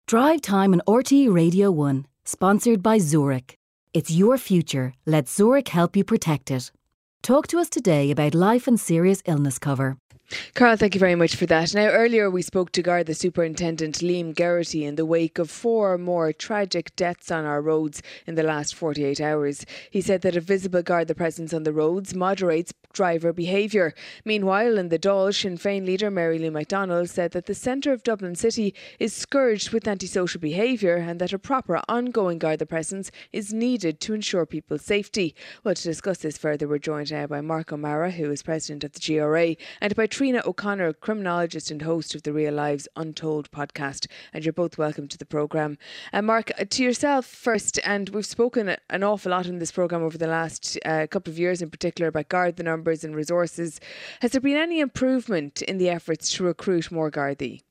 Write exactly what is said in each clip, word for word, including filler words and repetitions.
Drive Time on R T E Radio one, sponsored by Zurich. It's your future. Let Zurich help you protect it. Talk to us today about life and serious illness cover. Carl, thank you very much for that. Now, earlier we spoke to Garda Superintendent Liam Geraghty in the wake of four more tragic deaths on our roads in the last forty-eight hours. He said that a visible Garda presence on the roads moderates driver behaviour. Meanwhile, in the Dáil, Sinn Féin leader Mary Lou McDonald said that the centre of Dublin City is scourged with antisocial behaviour and that a proper ongoing Garda presence is needed to ensure people's safety. Well, to discuss this further, we're joined now by Mark O'Mara, who is president of the G R A, and by Trina O'Connor, criminologist and host of the Real Lives Untold podcast. And you're both welcome to the programme. And Mark, to yourself first, and we've spoken an awful lot in this programme over the last uh, couple of years in particular about Garda numbers and resources. Has there been any improvement in the efforts to recruit more Gardaí?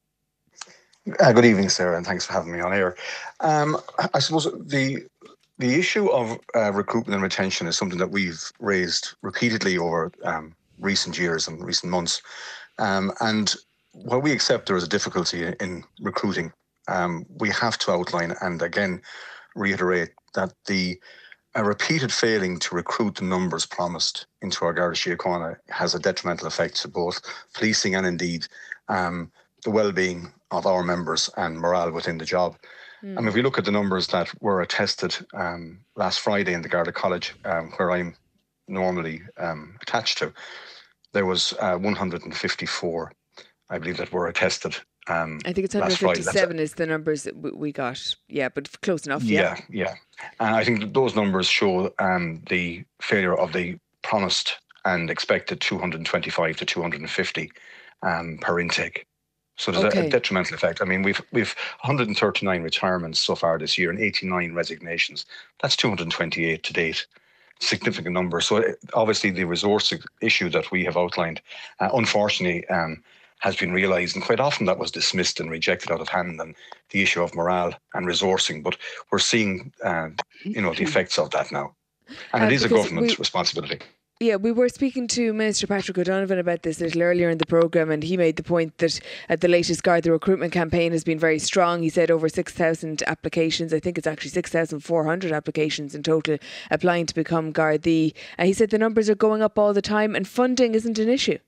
Uh, good evening, Sarah, and thanks for having me on air. Um, I suppose the the issue of uh, recruitment and retention is something that we've raised repeatedly over um, recent years and recent months. Um, and while we accept there is a difficulty in recruiting, um, we have to outline and again reiterate that the a repeated failing to recruit the numbers promised into our Garda Síochána has a detrimental effect to both policing and indeed um, the well-being of our members and morale within the job. Mm. I mean, if we look at the numbers that were attested um, last Friday in the Garda College, um, where I'm normally um, attached to, there was uh, one hundred fifty-four, I believe, that were attested. Um, I think it's one hundred fifty-seven is the numbers that we got. Yeah, but close enough. Yeah, yeah. yeah. And I think that those numbers show um, the failure of the promised and expected two hundred twenty-five to two hundred fifty um, per intake. So there's okay. a, a detrimental effect. I mean, we've we've one hundred thirty-nine retirements so far this year and eighty-nine resignations. That's two hundred twenty-eight to date. Significant number. So obviously the resource issue that we have outlined, uh, unfortunately, um, has been realised, and quite often that was dismissed and rejected out of hand, and the issue of morale and resourcing. But we're seeing, uh, you know, the effects of that now, and uh, it is a government we- responsibility. Yeah, we were speaking to Minister Patrick O'Donovan about this a little earlier in the programme, and he made the point that at the latest Garda recruitment campaign has been very strong. He said over six thousand applications, I think it's actually six thousand four hundred applications in total applying to become Gardaí. And he said the numbers are going up all the time and funding isn't an issue.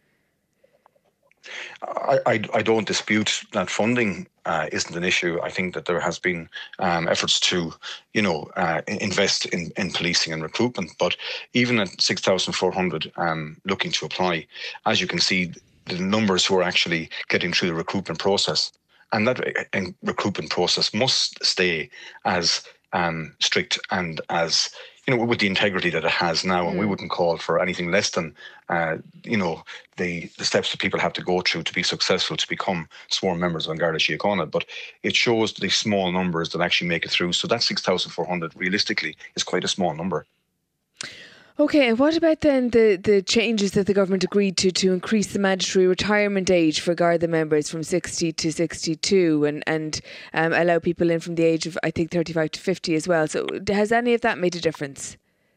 I, I, I don't dispute that funding uh, isn't an issue. I think that there has been um, efforts to, you know, uh, invest in, in policing and recruitment. But even at six thousand four hundred um, looking to apply, as you can see, the numbers who are actually getting through the recruitment process, and that uh, recruitment process must stay as um, strict and as, you know, with the integrity that it has now, and mm. we wouldn't call for anything less than, uh, you know, the, the steps that people have to go through to be successful to become sworn members of An Garda Síochána. But it shows the small numbers that actually make it through. So that six thousand four hundred realistically is quite a small number. Okay, and what about then the, the changes that the government agreed to to increase the mandatory retirement age for Garda members from sixty to sixty-two and, and um, allow people in from the age of, I think, thirty-five to fifty as well? So has any of that made a difference?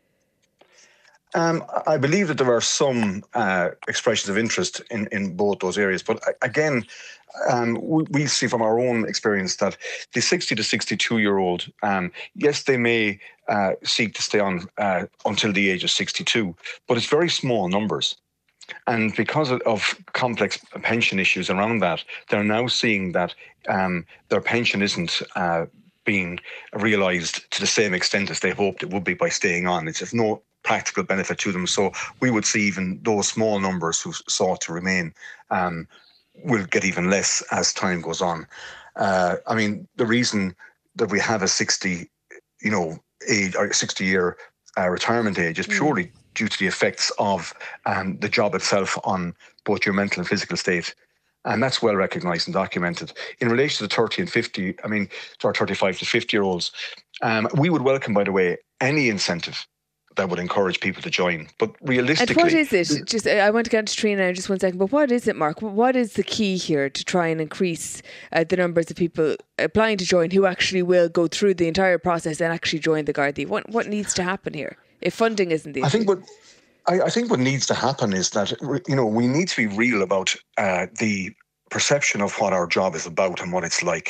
Um, I believe that there are some uh, expressions of interest in, in both those areas. But again, um, we, we see from our own experience that the sixty to sixty-two year old, um, yes, they may uh, seek to stay on uh, until the age of sixty-two, but it's very small numbers. And because of, of complex pension issues around that, they're now seeing that um, their pension isn't uh, being realised to the same extent as they hoped it would be by staying on. It's of no practical benefit to them. So we would see even those small numbers who sought to remain um, will get even less as time goes on. Uh, I mean, the reason that we have a sixty, you know, age or sixty year uh, retirement age is purely mm. due to the effects of um, the job itself on both your mental and physical state. And that's well recognised and documented. In relation to the thirty and fifty, I mean, to our thirty-five to fifty year olds, um, we would welcome, by the way, any incentive that would encourage people to join. But realistically... And what is it? Just, I want to get to Trina in just one second, but what is it, Mark? What is the key here to try and increase uh, the numbers of people applying to join who actually will go through the entire process and actually join the Gardaí? What what needs to happen here if funding isn't the issue? I think what... I, I think what needs to happen is that, you know, we need to be real about uh, the perception of what our job is about and what it's like.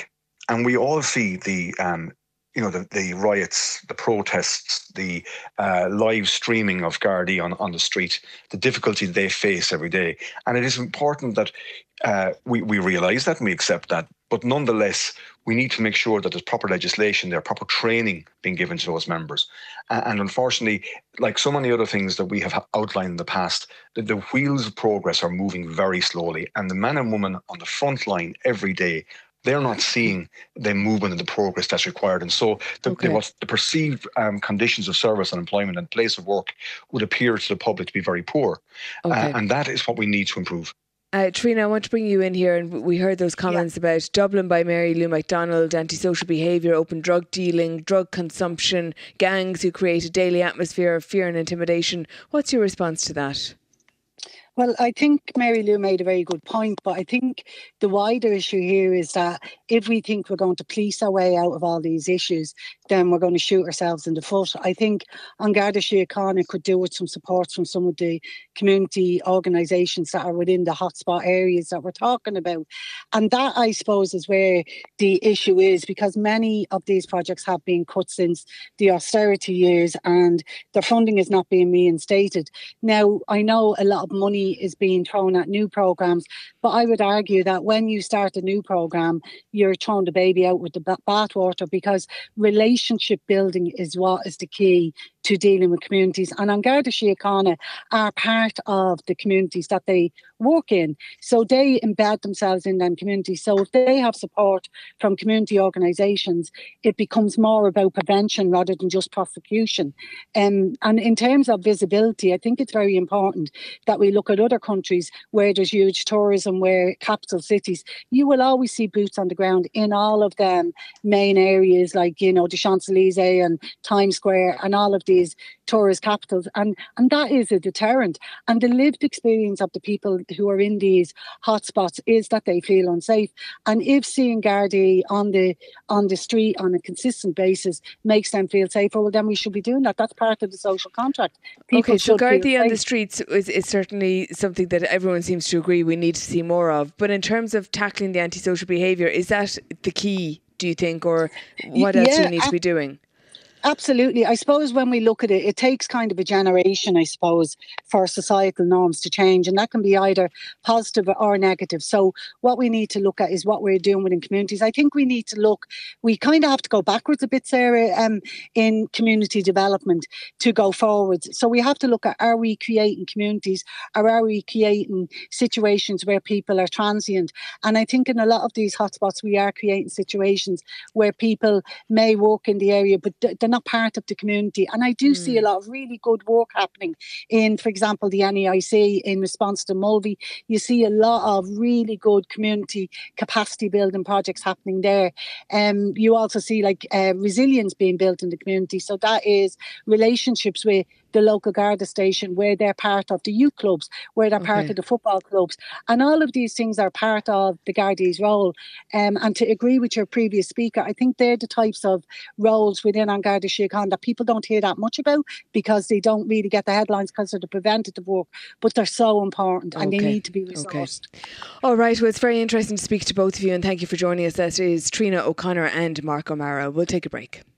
and we all see the um, you know, the, the riots, the protests, the uh, live streaming of Gardaí on, on the street, the difficulty they face every day. And it is important that uh, we, we realise that and we accept that. But nonetheless, we need to make sure that there's proper legislation there, proper training being given to those members. And, and unfortunately, like so many other things that we have outlined in the past, the, the wheels of progress are moving very slowly. And the men and women on the front line every day, they're not seeing the movement and the progress that's required. And so the, Okay. the, what the perceived um, conditions of service and employment and place of work would appear to the public to be very poor. Okay. Uh, and that is what we need to improve. Uh, Trina, I want to bring you in here, and we heard those comments yeah. about Dublin by Mary Lou McDonald, antisocial behaviour, open drug dealing, drug consumption, gangs who create a daily atmosphere of fear and intimidation. What's your response to that? Well, I think Mary Lou made a very good point, but I think the wider issue here is that if we think we're going to police our way out of all these issues, then we're going to shoot ourselves in the foot. I think An Garda Síochána could do with some support from some of the community organisations that are within the hotspot areas that we're talking about. And that, I suppose, is where the issue is, because many of these projects have been cut since the austerity years and their funding is not being reinstated. Now, I know a lot of money is being thrown at new programmes, but I would argue that when you start a new programme, you're throwing the baby out with the bathwater, because relationship building is what is the key to dealing with communities. And An Garda Síochána are part of the communities that they work in. So they embed themselves in them communities. So if they have support from community organisations, it becomes more about prevention rather than just prosecution. Um, and in terms of visibility, I think it's very important that we look at other countries where there's huge tourism, where capital cities, you will always see boots on the ground in all of them main areas like, you know, the Champs-Élysées and Times Square and all of these tourist capitals. And, and that is a deterrent. And the lived experience of the people who are in these hotspots is that they feel unsafe. And if seeing Gardaí on the on the street on a consistent basis makes them feel safer, well, then we should be doing that. That's part of the social contract. People okay, so Gardaí on safe. the streets is, is certainly something that everyone seems to agree we need to see more of. But in terms of tackling the antisocial behaviour, is that the key, do you think, or what else yeah, do we need ab- to be doing? Absolutely. I suppose when we look at it, it takes kind of a generation, I suppose, for societal norms to change. And that can be either positive or negative. So what we need to look at is what we're doing within communities. I think we need to look, we kind of have to go backwards a bit, Sarah, um, in community development to go forwards. So we have to look at, are we creating communities, or are we creating situations where people are transient? And I think in a lot of these hotspots, we are creating situations where people may work in the area, but they're not part of the community. And I do mm. see a lot of really good work happening in, for example, the N E I C in response to Mulvey. You see a lot of really good community capacity building projects happening there. Um, you also see like uh, resilience being built in the community. So that is relationships with the local Garda station, where they're part of the youth clubs, where they're okay. part of the football clubs. And all of these things are part of the Gardaí's role. Um, and to agree with your previous speaker, I think they're the types of roles within An Garda Síochána that people don't hear that much about, because they don't really get the headlines because of the preventative work. But they're so important and okay. they need to be resourced. Okay. All right. Well, it's very interesting to speak to both of you, and thank you for joining us. That is Trina O'Connor and Mark O'Mara. We'll take a break.